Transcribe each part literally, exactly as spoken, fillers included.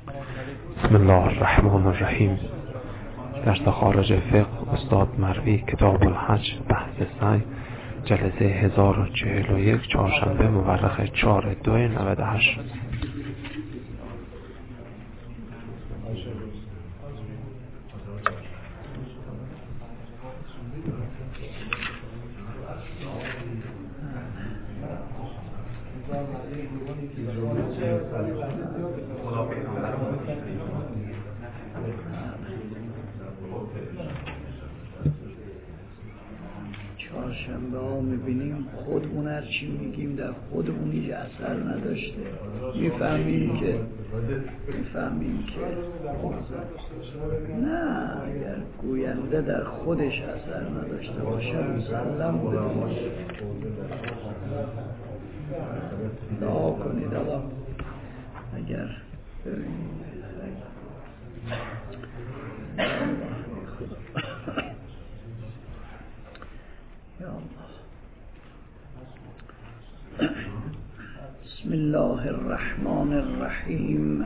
بسم الله الرحمن الرحیم. درس خارج فقه استاد مروی، کتاب الحج، بحث سعی، جلسه هزار و چهل و یک، چهارشنبه مورخ چهار دو نود و هشت. چهارشنبه ها میبینیم خودمون هر چی میگیم در خودمون هیچ اثر نداشته. میفهمیم که میفهمیم که نه، اگر گوینده در خودش اثر نداشته باشه مسلم بدونش دعا کنید الله. اگر ببینید بسم الله الرحمن الرحیم.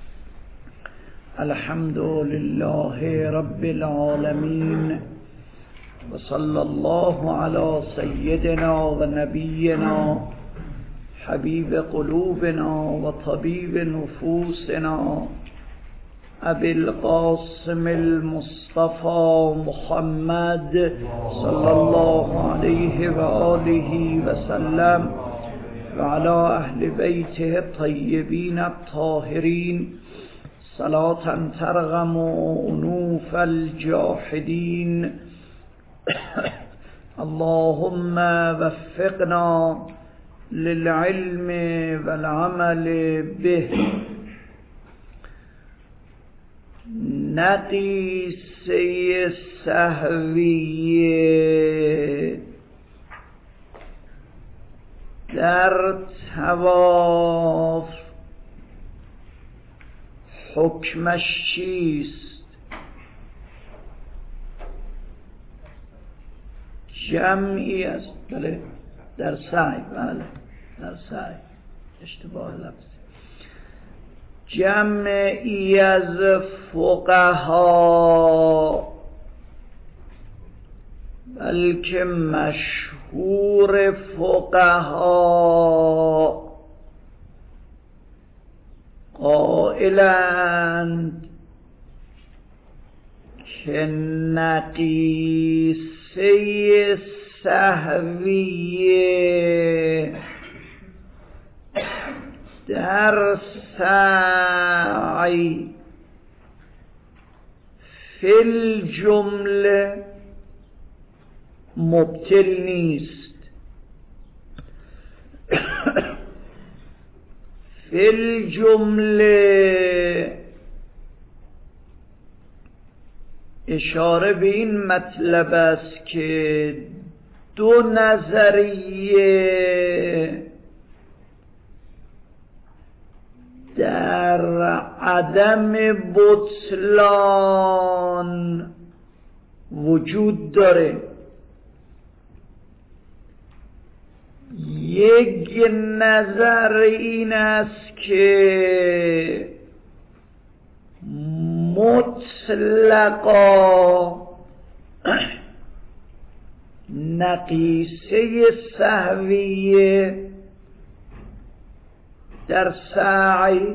الحمد لله رب العالمین و صلی الله علی سیدنا و نبینا حبیب قلوبنا و طبیب نفوسنا ابی القاسم المصطفى محمد صلی الله علیه و آله و سلم و علی اهل بیته الطیبین الطاهرین صلاة ترغم انوف الجاحدین. اللهم وفقنا للعلم والعمل به. نقیصه سهویه در طواف حکمش چیست؟ جمعی است. بله در سعی، بله در سعی، اشتباه لفظ. جمعی از فقها، بلکه مشهور فقها قائلند که نقیصه سهویه در سعی فی الجمله مبطل نیست. فی الجمله اشاره به این مطلب است که دو نظریه در عدم بطلان وجود داره. یک نظر این است که مطلقا نقیصه سهویه در سعی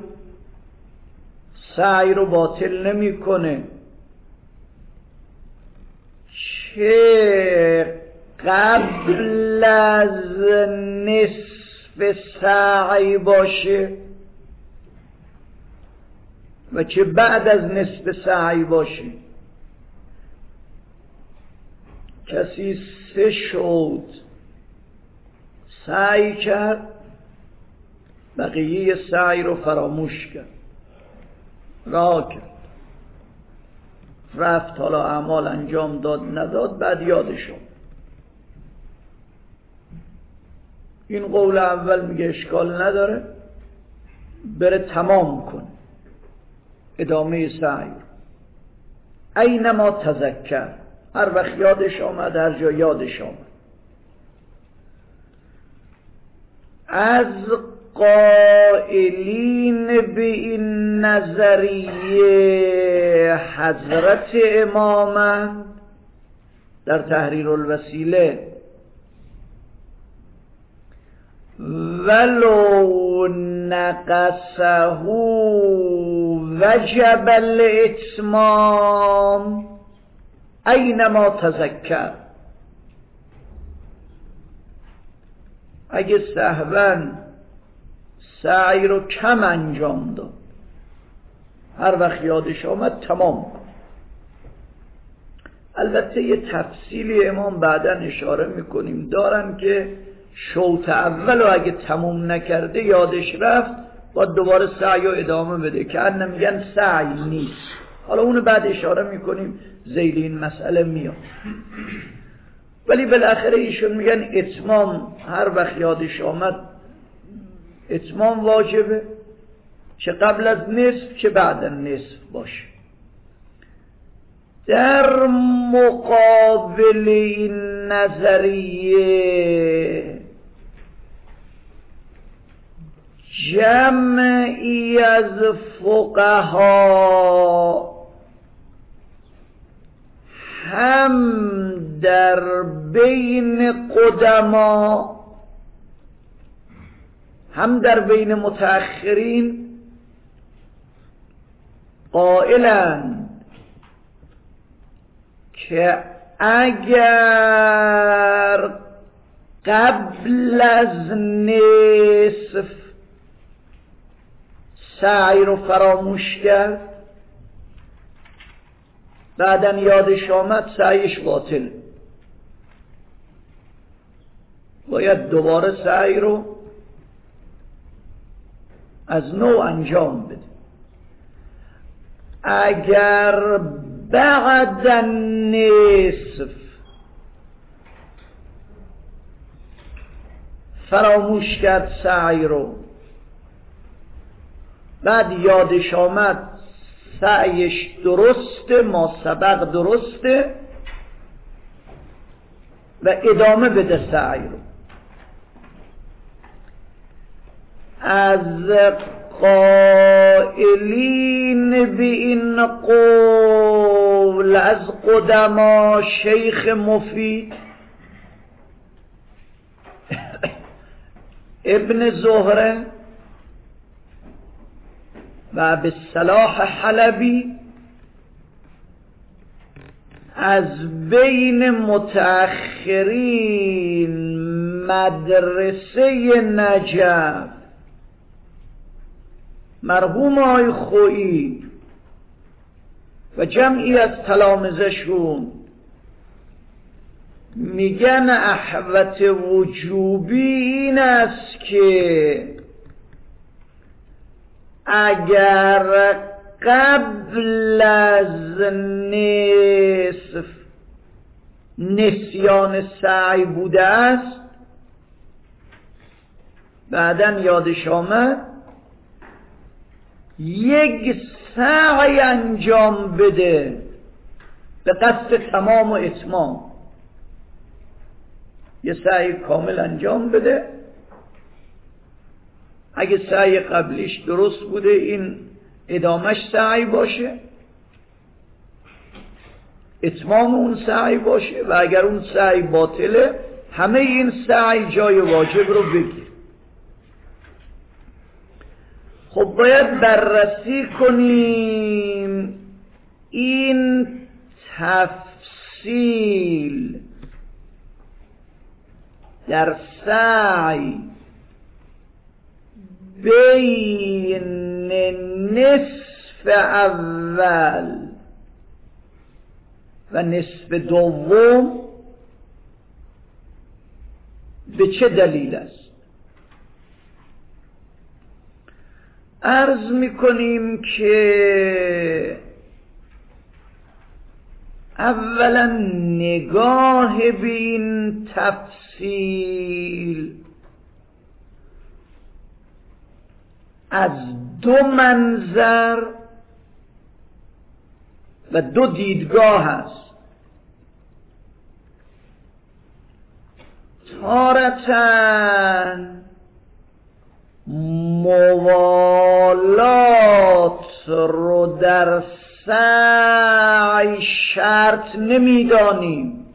سعی رو باطل نمی کنه، چه قبل از نصف سعی باشه و چه بعد از نصف سعی باشه. کسی سه شد سعی کرد، بقیه سعی رو فراموش کرد، رها کرد، رفت، حالا اعمال انجام داد نداد، بعد یادش اومد. این قول اول میگه اشکال نداره، بره تمام کنه ادامه سعی. اینما تذکر، هر وقت یادش آمد، هر جا یادش آمد. از قائلین به این نظریه حضرت امامند در تحریر الوسیله ولو نقصه وجب الاتمام اینما تذکر. اگه سهواً سعی رو کم انجام داد، هر وقت یادش آمد تمام. البته یه تفصیلی امام بعداً اشاره میکنیم دارن که شوط اول رو اگه تموم نکرده یادش رفت باید دوباره سعی رو ادامه بده که ان میگن سعی نیست. حالا اونو بعد اشاره میکنیم ذیل این مسئله میاد، ولی بالاخره ایشون میگن اتمام هر وقت یادش آمد اتمام واجبه، چه قبل از نصف چه بعد از نصف باشه. در مقابل این نظریه جمعی از فقها هم در بین قدما هم در بین متأخرین قائلند که اگر قبل از نصف سعی رو فراموش کرد بعدن یادش آمد سعیش باطل، باید دوباره سعی رو از نو انجام بده. اگر بعد نصف فراموش کرد سعی رو بعد یادش آمد سعیش درسته، ما سبق درسته و ادامه بده سعی رو. از قائلین به این قول از قدما شیخ مفید ابن زهره و به صلاح حلبی، از بین متأخرین مدرسه نجف مرحوم آقای خویی و جمعی از تلامذه‌شون میگن احوط وجوبی این است که اگر قبل از نصف نسیان سعی بوده است بعدن یادش آمد یک سعی انجام بده به قصد تمام و اتمام، یه سعی کامل انجام بده. اگه سعی قبلیش درست بوده این ادامش سعی باشه، اتمام اون سعی باشه، و اگر اون سعی باطله همه این سعی جای واجب رو بگیر. خب باید بررسی کنیم این تفصیل در سعی بین نصف اول و نصف دوم به چه دلیل است. عرض میکنیم که اولا نگاه به این تفصیل از دو منظر و دو دیدگاه است. تارتاً موالات رو در سعی شرط نمیدانیم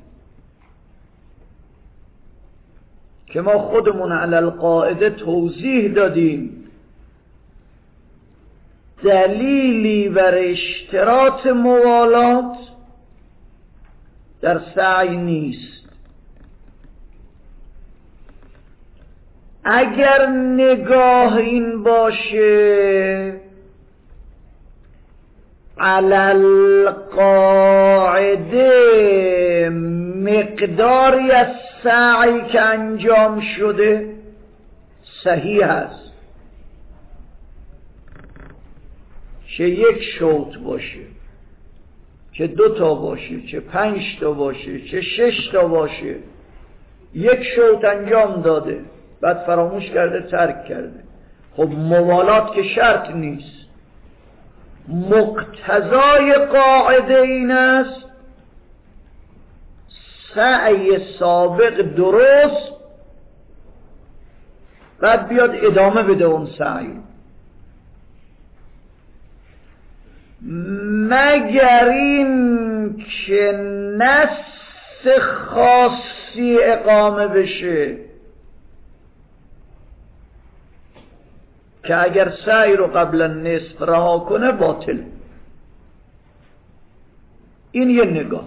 که ما خودمون علی القاعده توضیح دادیم دلیلی بر اشتراط موالات در سعی نیست. اگر نگاه این باشه علی القاعده مقداری از سعی که انجام شده صحیح است، چه یک شوط باشه، چه دو تا باشه، چه پنج تا باشه، چه شش تا باشه، یک شوط انجام داده بعد فراموش کرده، ترک کرده. خب موالات که شرط نیست، مقتضای قاعده این است سعی سابق درست بعد بیاد ادامه بده اون سعی، مگر این که نص خاصی اقامه بشه که اگر سعی رو قبل نصف رها کنه باطل. این یه نگاه.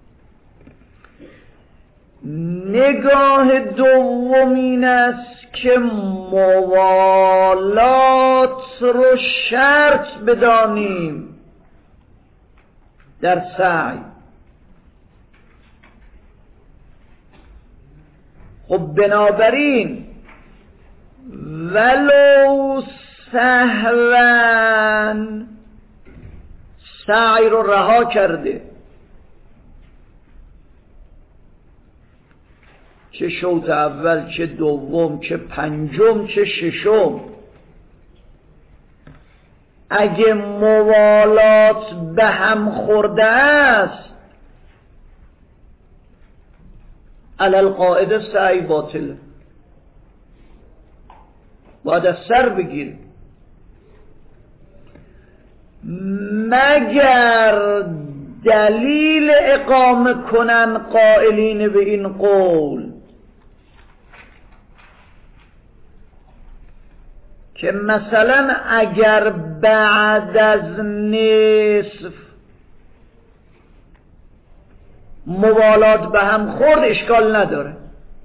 نگاه دوم این است که موالات رو شرط بدانیم در سعی. خب بنابراین ولو سهواً سعی رو رها کرده، چه شوط اول، چه دوم، چه پنجم، چه ششم، اگه موالات به هم خورده است علی القاعده سعی باطل، باید از سر بگیر، مگر دلیل اقامه کنن قائلین به این قول که مثلا اگر بعد از نصف موالات به هم خورد اشکال نداره،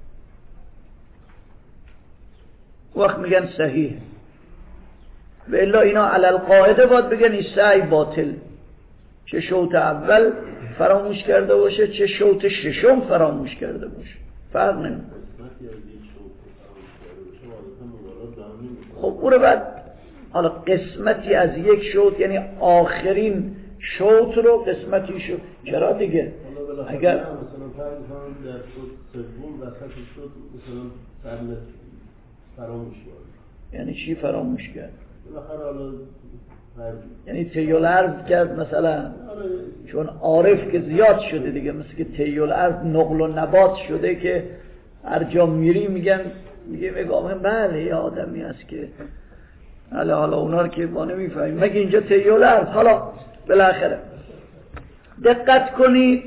وقت میگن صحیح. و الا اینا علی القاعده باید بگن این سعی باطل، چه شوط اول فراموش کرده باشه چه شوط ششم فراموش کرده باشه، فرق نمیکنه. خب او رو بعد حالا قسمتی از یک شوط یعنی آخرین شوط رو قسمتی شو چرا دیگه اگر مثلا فرض کنم در شوط سوم وسط شوط مثلا فراموش کرد، یعنی چی فراموش کرد؟ بالاخره حالا یعنی تیول عرض کرد مثلا، چون عارف که زیاد شده دیگه، مثل که تیول عرض نقل و نبات شده که هر جا میری میگن میگه بگم بله یه آدمی هست که حالا حالا اونا رو که ما نمیفهمیم مگه اینجا تیول عرض. حالا بالاخره دقت کنید،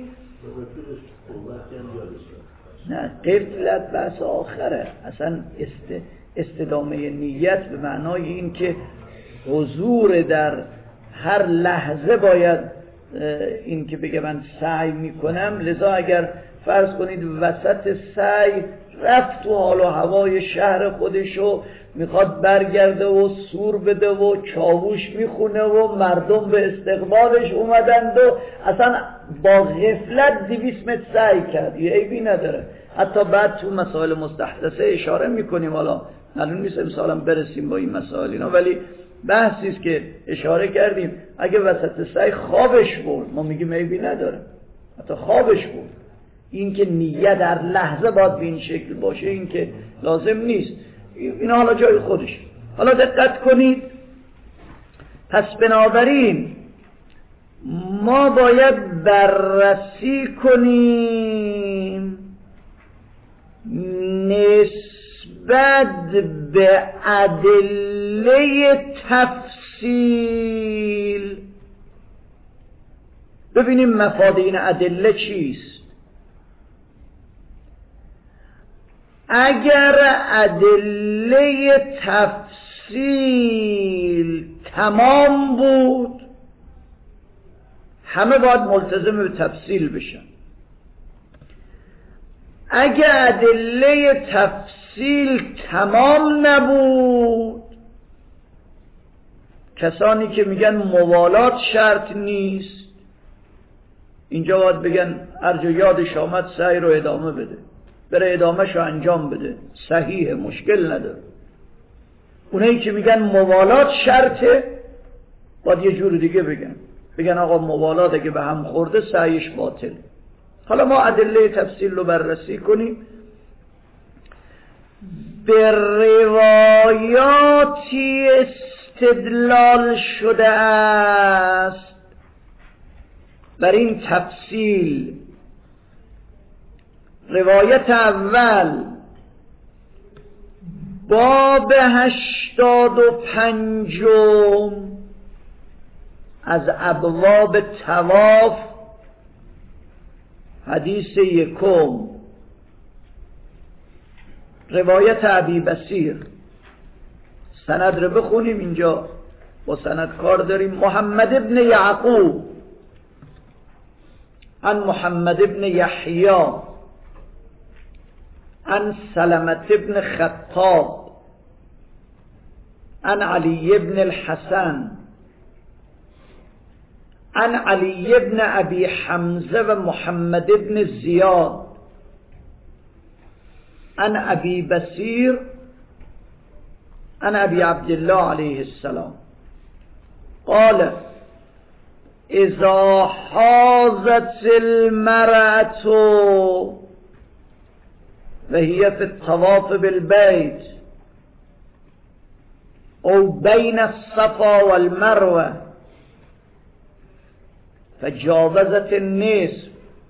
نه قفلت بحث آخره، اصلا است استدامه نیت به معنای این که حضور در هر لحظه باید این که بگه من سعی میکنم، لذا اگر فرض کنید وسط سعی رفت تو حال و هوای شهر خودشو میخواد برگرده و سور بده و چاووش میخونه و مردم به استقبالش اومدند و اصلا با غفلت دویست متر سعی کرد، یه عیبی نداره. حتی بعد تو مسائل مستحدثه اشاره میکنیم، حالا معلوم نیست امسال هم برسیم با این مسائل اینا، ولی بحثی است که اشاره کردیم اگه وسط سعی خوابش برد ما میگیم عیبی نداره، حتی خوابش برد، این که نیت در لحظه باید به این شکل باشه این که لازم نیست، اینا حالا جای خودش. حالا دقت کنید، پس بنابراین ما باید بررسی کنیم نسبت نسبت به ادله تفصیل. ببینیم مفاد این ادله چیست. اگر ادله تفصیل تمام بود همه باید ملتزم به تفصیل بشن. اگر ادله تفصیل تمام نبود، کسانی که میگن موالات شرط نیست، اینجا باید بگن هر جا یادش آمد سعی رو ادامه بده، بره ادامهش رو انجام بده، صحیحه، مشکل نداره. اونایی که میگن موالات شرطه باید یه جور دیگه بگن، بگن آقا موالات اگه به هم خورده سعیش باطل. حالا ما ادله تفصیل رو بررسی کنیم. به روایاتی استدلال شده است بر این تفصیل. روایت اول باب هشتاد و پنجم از ابواب طواف، حدیث یکم، روایت ابی بصیر. سند رو بخونیم، اینجا با سند کار داریم. محمد ابن یعقوب عن محمد ابن یحیی عن سلمة ابن خطاب عن علی ابن الحسن عن علی ابن ابی حمزه و محمد ابن زیاد عن ابی بصیر عن ابی عبدالله علیه السلام قال اذا حاضت المرأة وهي في الطواف بالبيت او بين الصفا والمروة فجاوزت النصف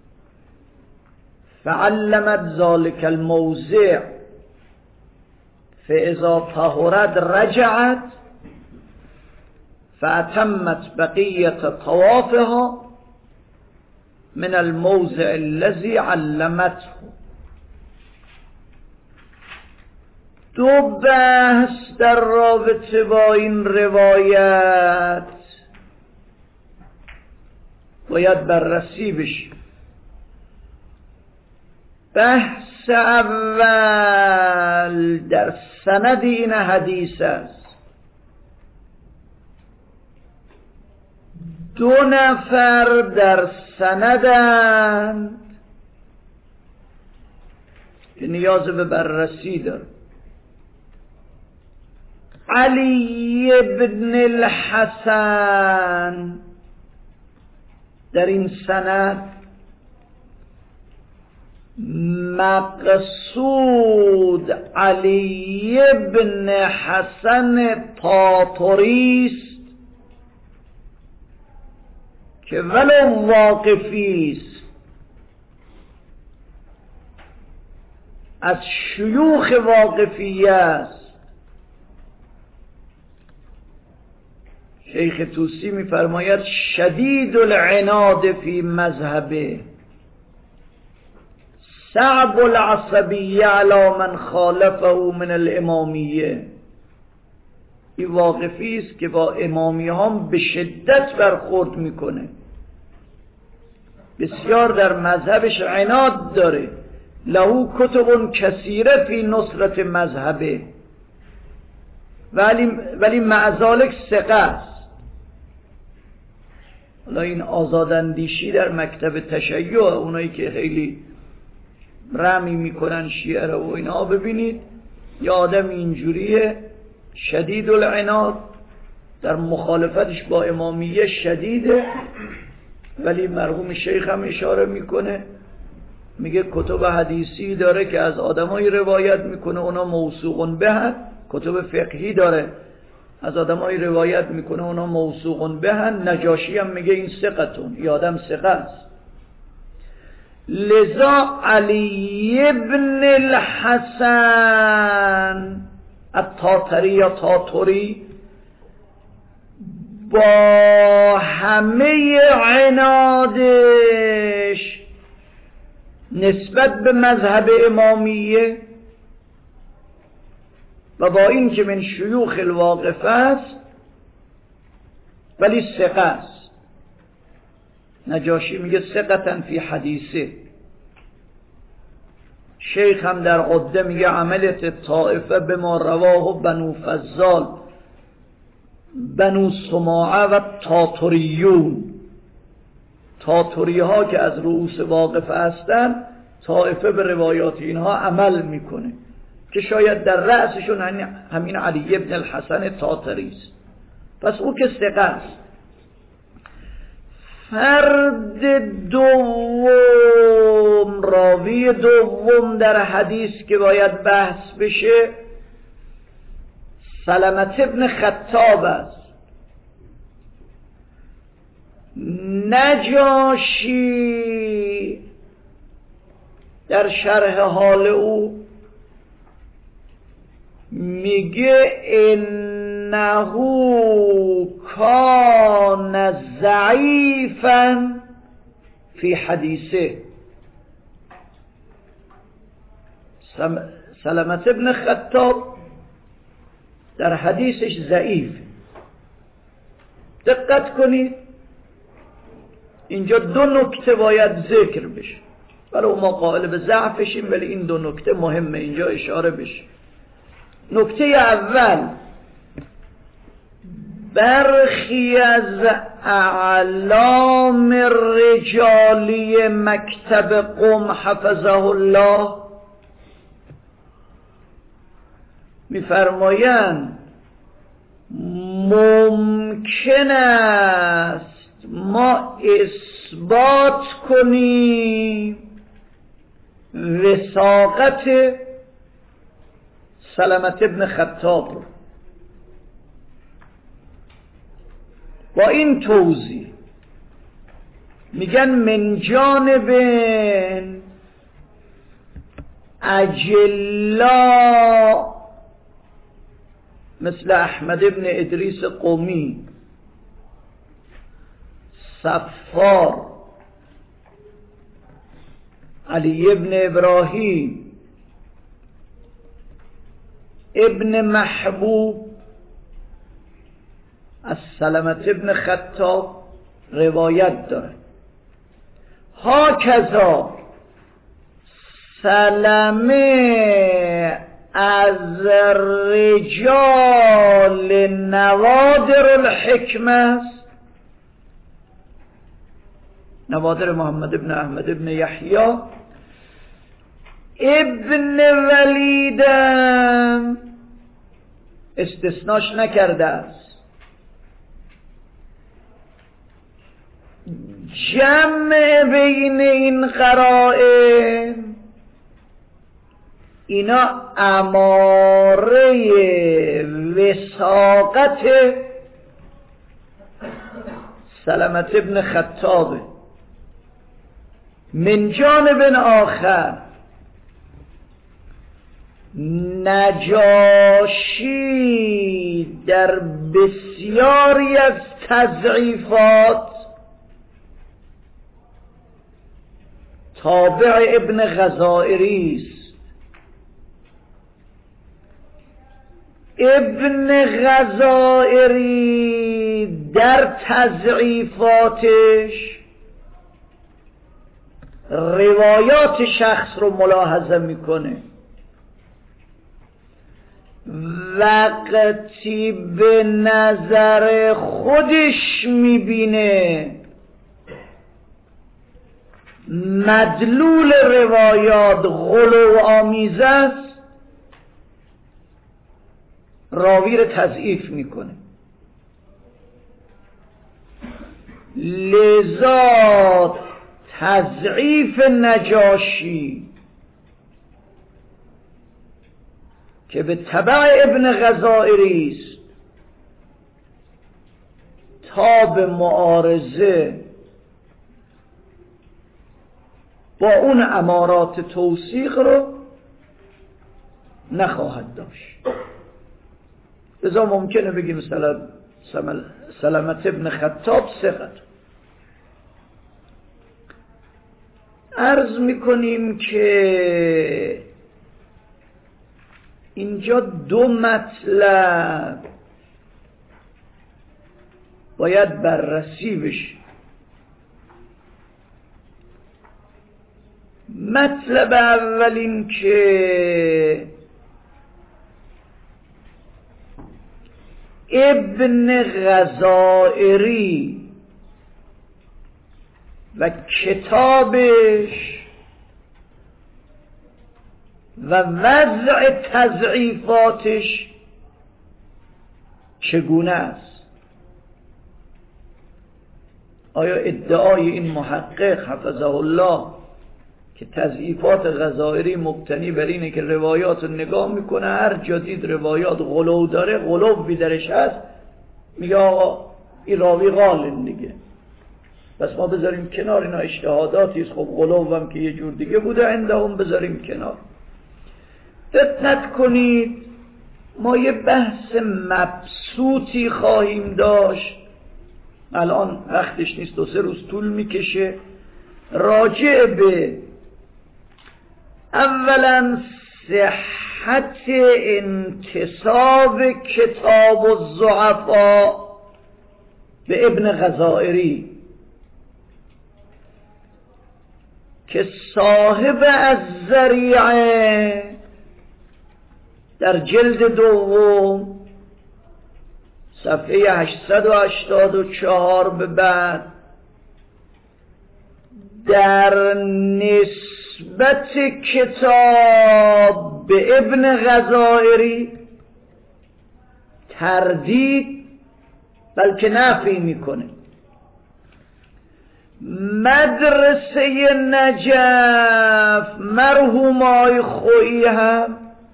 فعلمت ذلك الموضع فإذا طهرت رجعت فأتمت بقية طوافها من الموضع الذي علمته. دو بحث در رابطه با این روایت باید بررسی بشه. بحث اول در سند این حدیث است. دو نفر در سندند که نیاز به بررسی داره. علی ابن الحسن در این سند مقصود علی ابن حسن طاطری است که ولو واقفی است، از شیوخ واقفیه است. شیخ طوسی می‌فرماید شدید العناد فی مذهبه صعب العصبیه علی من خالفه من الامامیه. این واقفی است که با امامی هم به شدت برخورد میکنه، بسیار در مذهبش عناد داره. له کتب کثیره فی نصرت مذهبه، ولی ولی مع ذلک ثقه است. حالا این آزاداندیشی در مکتب تشیع، اونایی که خیلی رمی میکنن شیعه رو و اینا، ببینید یه آدم اینجوریه شدید العناد، در مخالفتش با امامیه شدیده، ولی مرحوم شیخ هم اشاره میکنه، میگه کتب حدیثی داره که از آدمایی روایت میکنه اونا موثوقون بهن، کتب فقهی داره از آدمایی روایت میکنه اونا موثوقون بهن. نجاشی هم میگه این ثقتون، این آدم ثقه است. لذا علی ابن الحسن التاتری یا تاتری با همه عنادش نسبت به مذهب امامیه و با این که من شیوخ الواقف است ولی ثقه است. نجاشی میگه ثقتن فی حدیثه. شیخ هم در عده میگه عملت طائفه به ما رواه بنو فضال بنو سماعه و تاتریون. تاتری ها که از رؤوس واقف هستن طائفه به روایات اینها عمل میکنه که شاید در رأسشون همین علی ابن الحسن تاتری است. پس او که ثقه است. فرد دوم، راوی دوم در حدیث که باید بحث بشه سلمة ابن خطاب است. نجاشی در شرح حال او میگه انه کان ضعیفا فی حدیثه. سلمة ابن خطاب در حدیثش ضعیف. دقت کنید اینجا دو نکته باید ذکر بشه، ولو ما قائل به ضعفشیم ولی این دو نکته مهمه اینجا اشاره بشه. نکته اول، برخی از اعلام رجالی مکتب قم حفظه الله می‌فرمایند ممکن است ما اثبات کنیم وثاقت سلمة ابن خطاب رو. با این توضیح میگن من جانب اجلا مثل احمد ابن ادریس قمی، صفار، علی ابن ابراهیم، ابن محبوب از سلمة ابن خطاب روایت داره. ها کذا سلمه از رجال نوادر الحکمه است. نوادر محمد ابن احمد ابن یحیی ابن ولیدم استثناش نکرده است. جمع بین این قرائن اینا اماره وثاقت سلمة ابن خطابه. من جانب آخر نجاشی در بسیاری از تضعیفات تابع ابن غزائری است. ابن غزائری در تضعیفاتش روایات شخص رو ملاحظه میکنه. وقتی به نظر خودش میبینه مدلول روایات غلو آمیز است، راوی رو تضعیف میکنه. لذا تضعیف نجاشی که به تبع ابن غزائری است تا به معارضه با اون امارات توثیق رو نخواهد داشت. لذا ممکنه بگیم مثلا سلمت ابن خطاب ثقت. عرض میکنیم که اینجا دو مطلب باید بررسی بشه. مطلب اول این که ابن غزائری و کتابش و وضع تضعیفاتش چگونه است؟ آیا ادعای این محقق حفظه الله که تضعیفات غزائری مبتنی بر اینه که روایات رو نگاه میکنه هر جا دید روایات غلو داره غلوی درش هست میگه آقا این راوی غالن دیگه، بس ما بذاریم کنار، اینا اجتهاداتی است، خب غلو هم که یه جور دیگه بوده عندهم بذاریم کنار. دقت کنید ما یه بحث مبسوطی خواهیم داشت، الان وقتش نیست، دو سه روز طول میکشه، راجع به اولا صحت انتساب کتاب الضعفاء به ابن غزائری که صاحب الذریعه در جلد دوم صفحه هشتصد و هشتاد و چهار به بعد در نسبت کتاب به ابن غزائری تردید بلکه نفی میکنه. مدرسه نجف مرحوم آقای خویی هم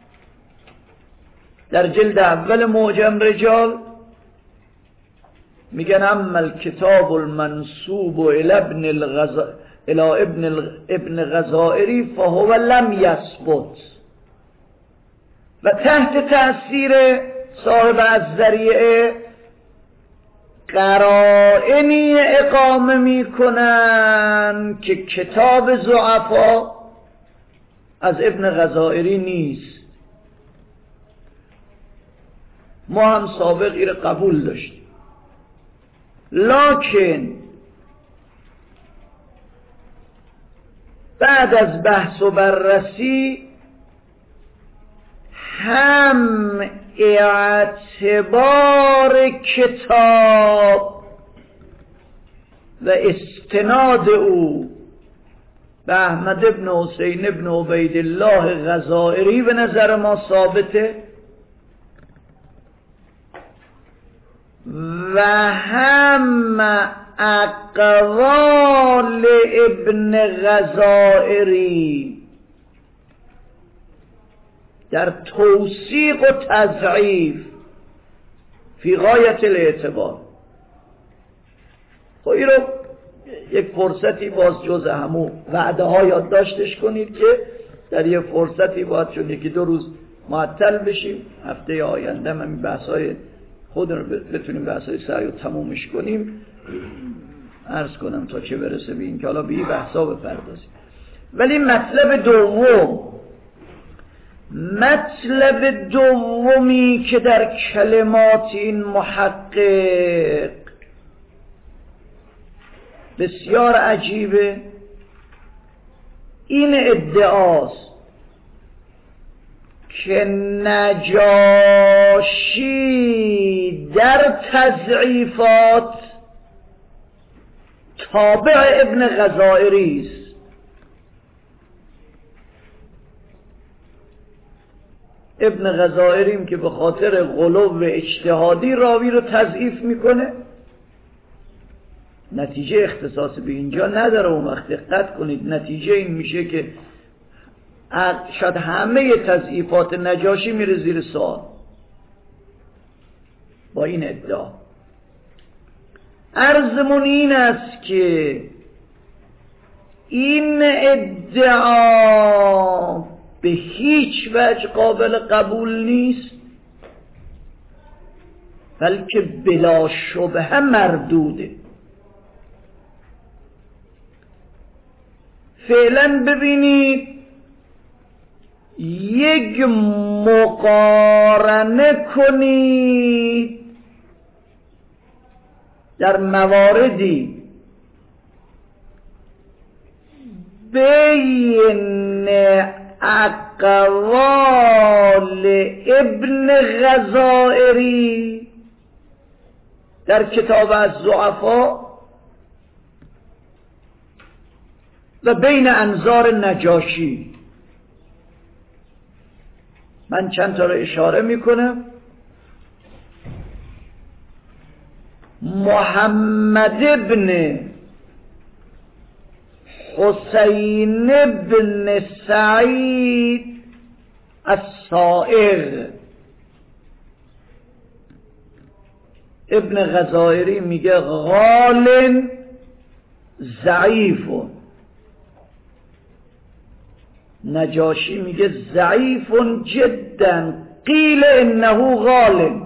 در جلد اول معجم رجال میگن اما الکتاب المنسوب الى ابن الغزائری الى ابن ابن غزائری فهو لم یثبت، و تحت تأثیر صاحب الذریعه قرائنی اقامه میکنن که کتاب ضعفا از ابن غزائری نیست. ما هم سابق این قبول داشتیم، لکن بعد از بحث و بررسی هم اعتبار کتاب و استناد او به احمد ابن حسین ابن عبیدالله غزائری به نظر ما ثابته و هم اقوال ابن غزائری در توثیق و تضعیف فی غایت الاعتبار. خب این رو یک فرصتی باز جز همو وعده ها یادداشتش کنید که در یک فرصتی باید چون یکی دو روز معطل بشیم، هفته آینده هم بحث های خود رو بتونیم بحث های سعی رو تمومش کنیم. عرض کنم تا چه برسه به این که حالا به این بحث ها بپردازیم. ولی مطلب دوم مطلب دومی که در کلمات این محقق بسیار عجیبه این ادعاست که نجاشی در تضعیفات تابع ابن غزائری است. ابن غزائریم که به خاطر غلو اجتهادی راوی رو تضعیف میکنه، نتیجه اختصاص به اینجا نداره. اون وقت دقت کنید نتیجه این میشه که شاید همه تضعیفات نجاشی میره زیر سوال با این ادعا. عرضمون این است که این ادعا به هیچ وجه قابل قبول نیست، بلکه بلا شبهه مردوده. فعلا ببینید یک مقارنه کنید در مواردی بین اقوال ابن غزائری در کتاب الضعفا و بین انظار نجاشی. من چند تا رو اشاره میکنم. محمد ابن حسین ابن سعید الصائغ، ابن غزائری میگه غال ضعیف، نجاشی میگه ضعیف جدا قیل انه غال.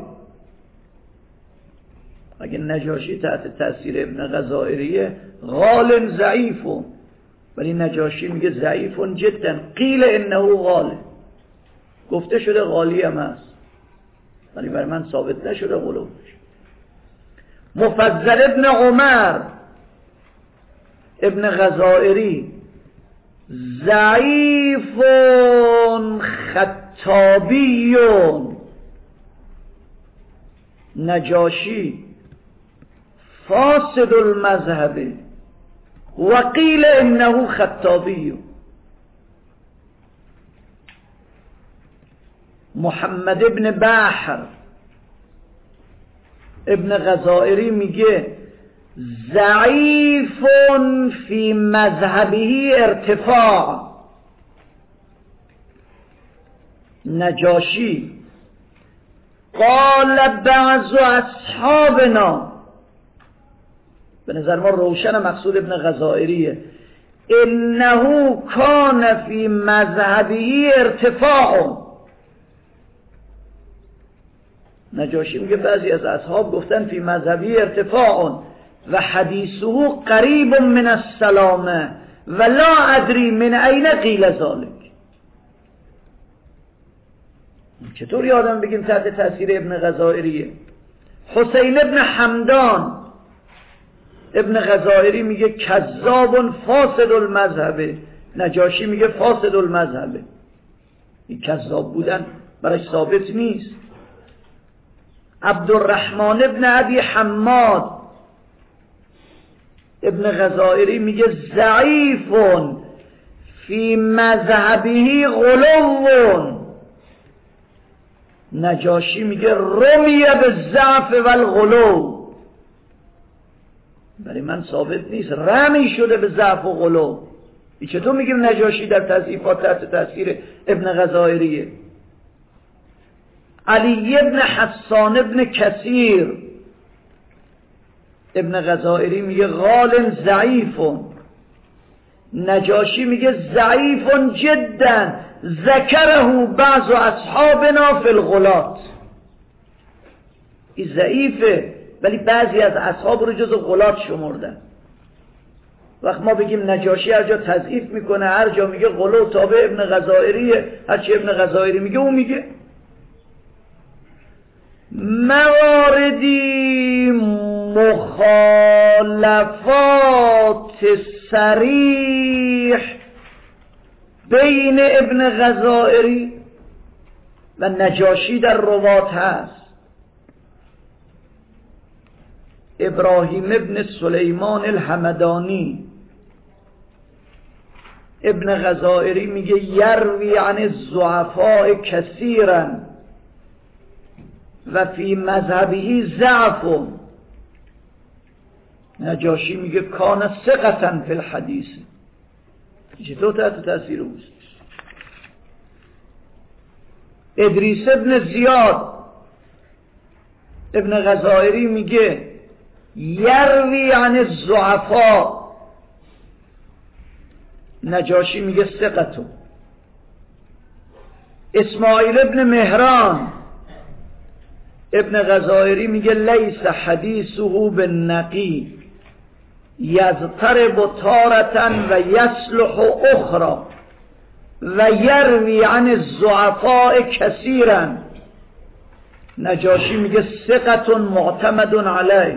اگه نجاشی تحت تاثیر ابن غزائریه غال ضعیف، ولی نجاشی میگه ضعیف جدا قیل انه غال. گفته شده غالی هم هست ولی برای من ثابت نشده غلوش. مفضل ابن عمر ابن غزائری ضعیف خطابی، نجاشی فاسد المذهب و قیل انه خطابی. محمد ابن بحر ابن غزائری میگه ضعیف فی مذهبه ارتفاع، نجاشی قال بعض اصحابنا، به نظر ما روشن مقصود ابن غزائریه، انه کان فی مذهبه ارتفاع. نجاشی میگه بعضی از اصحاب گفتن فی مذهبه ارتفاع و حدیثه قریب من السلامه و لا ادری من این قیل ذلک. چطور یادم بگیم تحت تاثیر ابن غزائریه؟ حسین ابن حمدان ابن غزائری میگه کذاب فاسد المذهب، نجاشی میگه فاسد المذهب. این کذاب بودن برای ثابت نیست. عبدالرحمن ابن ابی حماد ابن غزائری میگه ضعیف فی مذهبه غلو، نجاشی میگه رمیه به ضعف و الغلو. برای من ثابت نیست، رمی شده به ضعف و غلو. چطور میگیم نجاشی در تضعیفات تحت تاثیر ابن غزائریه؟ علی ابن حسان ابن کثیر ابن غزائری میگه غال ضعیف، نجاشی میگه ضعیف جدا ذکره بعض اصحابنا فی الغلات. این ضعیفه ولی بعضی از اصحاب رو جز غلات شمردن. وقت ما بگیم نجاشی هر جا تضعیف میکنه، هر جا میگه غلو تابع ابن غزائریه، هر چی ابن غزائری میگه اون میگه. مواردی مخالفات صریح بین ابن غزائری و نجاشی در روات هست. ابراهیم ابن سلیمان الحمدانی ابن غزائری میگه یروی عن الضعفاء کثیرا و فی مذهبه ضعف، نجاشی میگه کان ثقة فی الحدیث. چطور تحت تاثیر اوست؟ ادریس ابن زیاد ابن غزائری میگه یروی عن الضعفاء نجاشی میگه ثقتون. اسماعیل ابن مهران ابن غزائری میگه لیس حدیثه بالنقی یضطرب تارة و یصلح اخرى و یروی عن الضعفاء کثیرا. نجاشی میگه ثقتون معتمد علیه.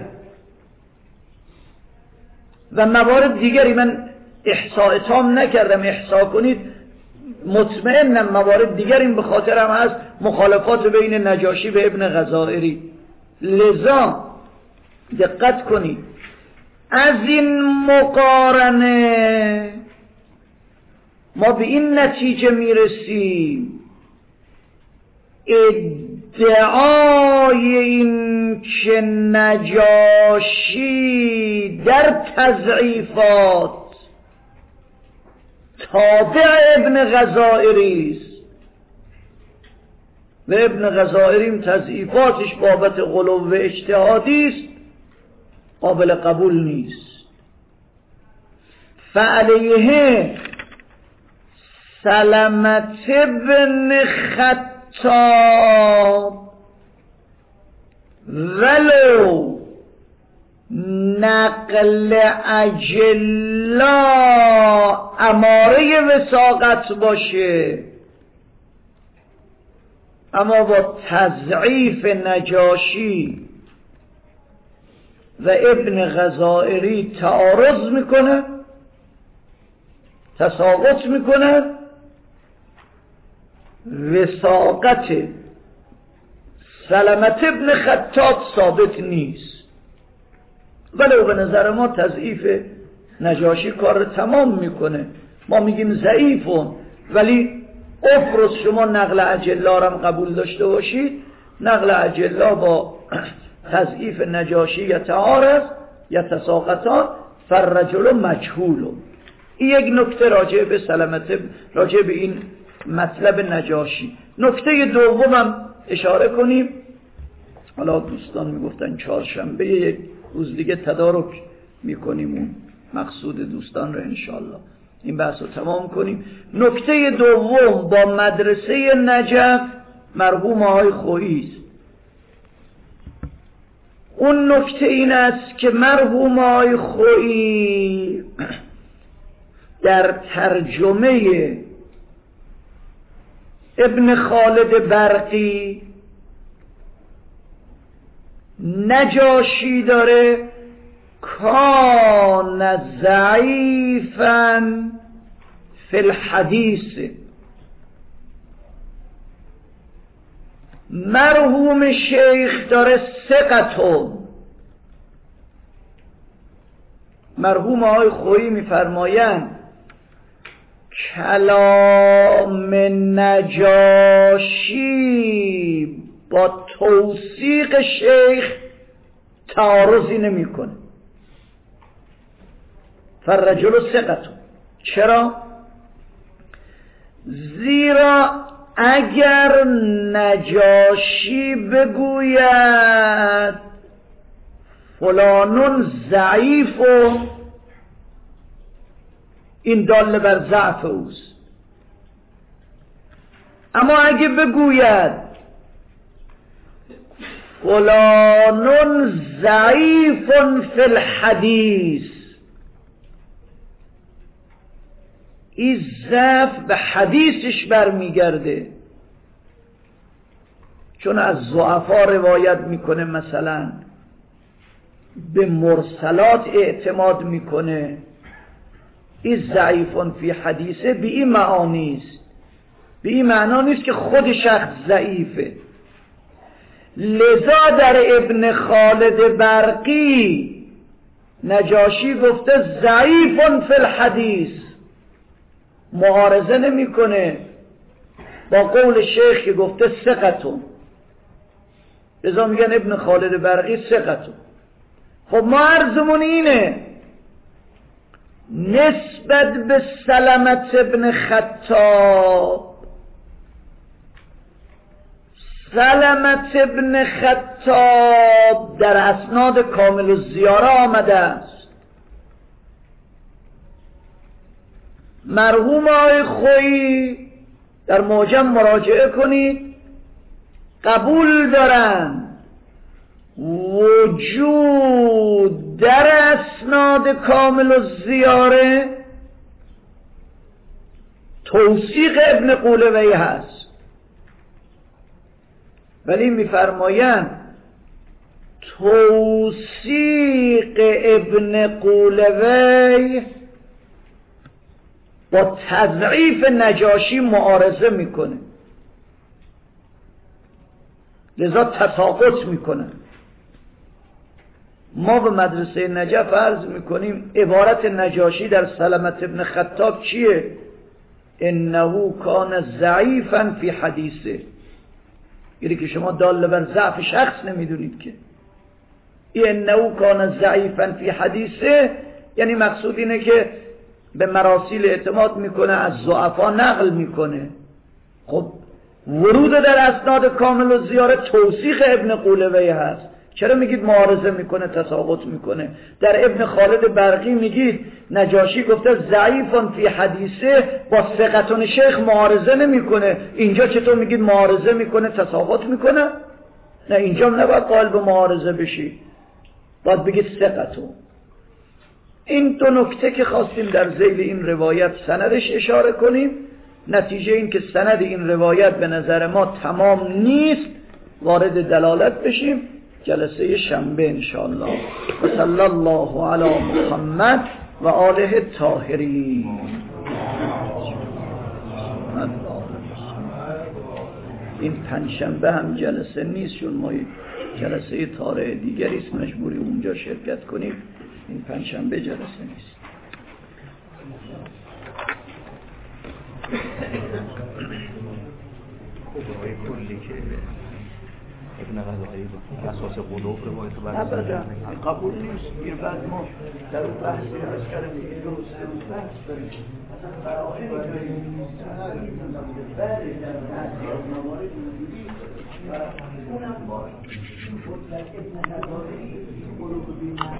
و موارد دیگری من احصاء تام نکردم، احصا کنید مطمئنم موارد دیگری به خاطرم هست مخالفات بین نجاشی و ابن غزائری. لذا دقت کنید از این مقارنه ما به این نتیجه میرسیم ادعای این که نجاشی در تضعیفات تابع ابن غزائری است و ابن غزائری تضعیفاتش بابت غلو و اجتهادی است، قابل قبول نیست. فعلیه سلمت ابن خطاب ولو نقل اجلا اماره وثاقت باشه، اما با تضعیف نجاشی و ابن غزائری تعارض میکنه، تساقط میکنه، وثاقت سلمت ابن خطاب ثابت نیست. ولو به نظر ما تضعیف نجاشی کار تمام میکنه، ما میگیم ضعیفون، ولی افرض شما نقل اجلا را قبول داشته باشید، نقل اجلا با تضعیف نجاشی یتعارض یتساقطان فالرجل مجهول. این یک نکته راجع به سلمت، راجع به این مطلب نجاشی. نکته دومم اشاره کنیم، حالا دوستان میگفتن چهارشنبه یک روز دیگه تدارک میکنیم اون مقصود دوستان رو انشالله این بحث رو تمام کنیم. نکته دوم با مدرسه نجف مرحوم آقای خویی است. اون نکته این است که مرحوم آقای خویی در ترجمه ابن خالد برقی نجاشی داره کان ضعیفا فی الحدیث، مرحوم شیخ داره ثقتون. مرحوم آقای خویی میفرمایند کلام نجاشی با توثیق شیخ تعارضی نمیکنه. فالرجل ثقتون. چرا؟ زیرا اگر نجاشی بگوید فلانون ضعیف و این دال بر ضعف اوست، اما اگه بگوید فلانون ضعیف فی الحدیث، این ضعف به حدیثش برمیگرده، چون از ضعفا روایت میکنه، مثلا به مرسلات اعتماد میکنه. این ضعیفون فی حدیثه به این معانی است، به این معنا نیست که خود شخص ضعیفه. لذا در ابن خالد برقی نجاشی گفته ضعیفون فی الحدیث، معارضه نمیکنه با قول شیخ که گفته ثقتون. لذا میگن ابن خالد برقی ثقتون. خب ما عرضمون اینه نسبت به سلمت ابن خطاب، سلمت ابن خطاب در اسناد کامل الزیاره آمده است مرحوم آقای خویی در معجم مراجعه کنید، قبول دارن وجود در اسناد کامل الزیاره توثیق ابن قولوی هست، ولی میفرمایند توثیق ابن قولوی با تضعیف نجاشی معارضه میکنه، لذا تساقط میکنه. ما به مدرسه نجف عرض میکنیم عبارت نجاشی در سلمت ابن خطاب چیه؟ انه کان ضعیفا فی حدیثه. یعنی که شما دال بر ضعف شخص نمیدونید که انه کان ضعیفا فی حدیثه، یعنی مقصود اینه که به مراسیل اعتماد میکنه، از ضعفا نقل میکنه. خب ورود در اسناد کامل و زیاره توثیق ابن قولوی هست، چرا میگید معارضه میکنه، تساقط میکنه؟ در ابن خالد برقی میگید نجاشی گفته ضعیفان فی حدیثه، با ثقتون شیخ معارضه نمیکنه، اینجا چطور میگید معارضه میکنه، تساقط میکنه؟ نه، اینجا نباید قائل به معارضه بشی، باید بگید ثقتون. این دو نکته که خواستیم در ذیل این روایت سندش اشاره کنیم. نتیجه این که سند این روایت به نظر ما تمام نیست، وارد دلالت بشیم جلسه شنبه انشاءالله. و صلی الله علی محمد و آله الطاهرین. این پنجشنبه هم جلسه نیست، چون ما جلسه طارئ دیگری است، مجبوری اونجا شرکت کنیم. این پنجشنبه جلسه نیست. خبرهای کلی که ابن غزالی با اساس قلوب روایت برمی‌دارن قبول نیست. این بعد ما در بحثی از کردیم دیگه درست درست بحث داریم، مثلا فراهمی داریم بعد در بحثی از موارد وجودی و اونم با ابن غزالی قلوب